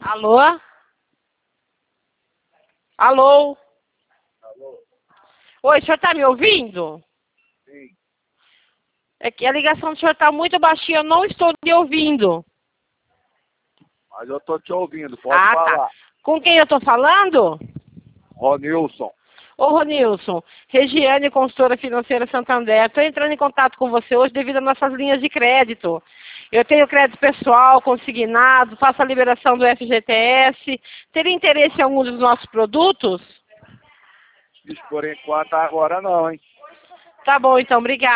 Alô? Alô? Alô? Oi, o senhor está me ouvindo? Sim. É que a ligação do senhor está muito baixinha, eu não estou lhe ouvindo. Mas eu tô te ouvindo, pode falar. Tá. Com quem eu estou falando? Ronilson. Ô, Ronilson, Regiane, consultora financeira Santander. Estou entrando em contato com você hoje devido às nossas linhas de crédito. Eu tenho crédito pessoal, consignado, faço a liberação do FGTS. Teria interesse em algum dos nossos produtos? Diz por enquanto agora não, hein? Tá bom, então, obrigada.